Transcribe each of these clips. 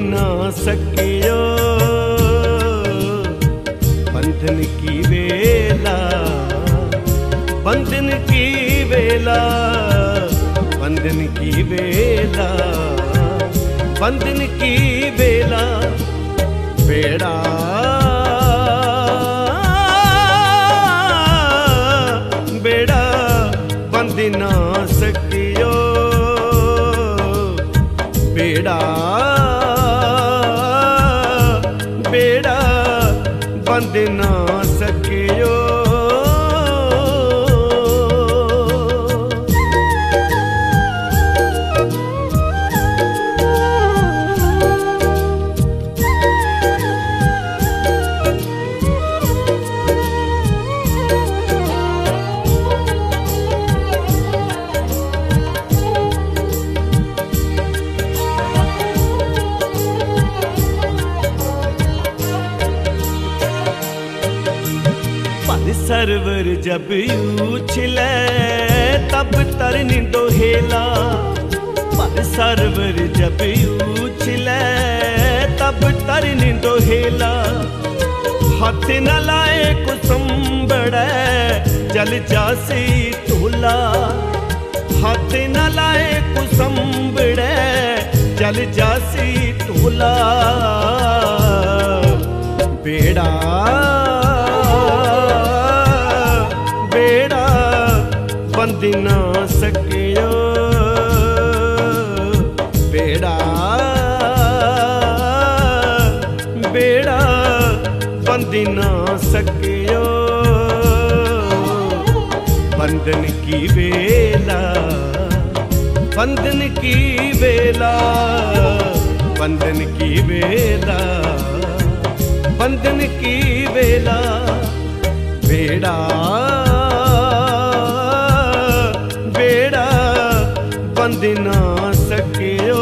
ना सकियो बंधन की वेला, बंधन की वेला, बंधन की वेला, बंधन की वेला, बेड़ा बेड़ा बंध ना सकियो, बेड़ा बेड़ा बंध ना सकियो। सरवर जब उछले तब तरनी दोहेला, पर सरवर जब उछले तब तरनी दोहेला। हाथ न लाए कुसुम्बड़े जल जासी तूला, हाथ न लाए कुसुम्बड़े जल जासी तूला। बेड़ा बेड़ा बंध ना सकियो, बेड़ा बेड़ा बंध ना सकियो। बंधन की वेला, बंधन की वेला, बंधन की वेला, बंधन की वेला, बेड़ा बेड़ा बंध ना सकियो।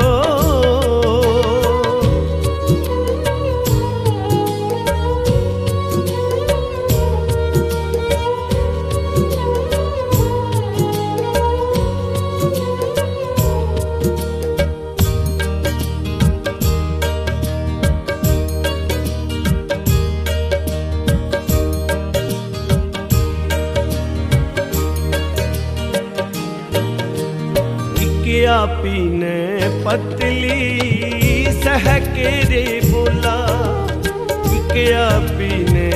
क्या पीने पतली सह के रे बोला, क्या पीने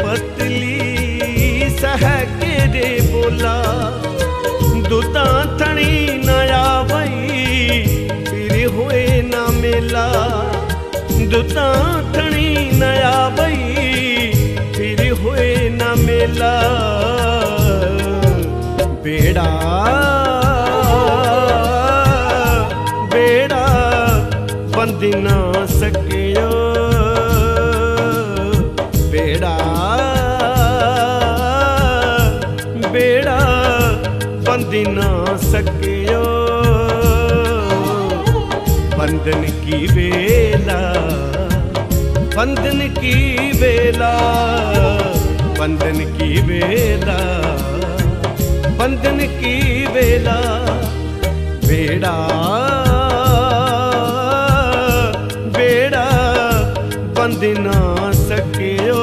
पतली सह के रे बोला। दूता थड़ी नया वही फिर हुए ना मेला, दूता थड़ी नया वही फिर हुए ना मेला। बेड़ा बेड़ा बंध ना सकियो, बेड़ा बेड़ा बंध ना सकियो। बंधन की वेला, बंधन की वेला, बंधन की वेला, बंधन की वेला, बेड़ा बेड़ा बंध ना सकियो।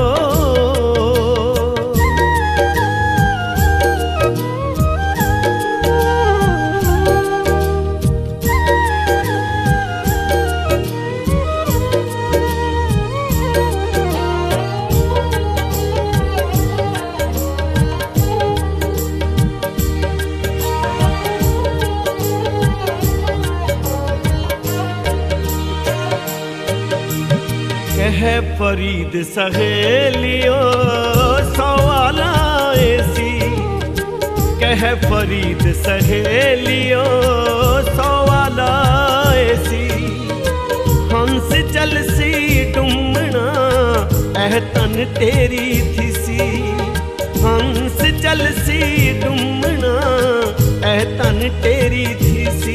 कह फरीद सहेलियो सवाला ऐसी, कह फरीद सहेलियो सवाला ऐसी। हंस चल सी डुमना एह तन तेरी थी, हंस चल सी डुमना एह तन तेरी थी।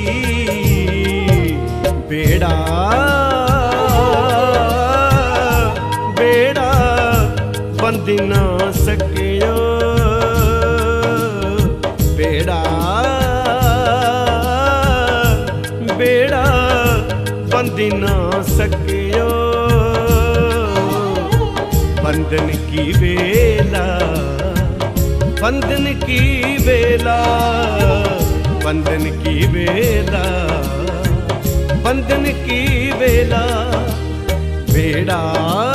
बेड़ा बेड़ा बंध ना सकियो, बेड़ा बेड़ा बंध ना सकियो बंधन की बेला, बंधन की बेला, बंधन की बेला, बंधन की बेला, बेड़ा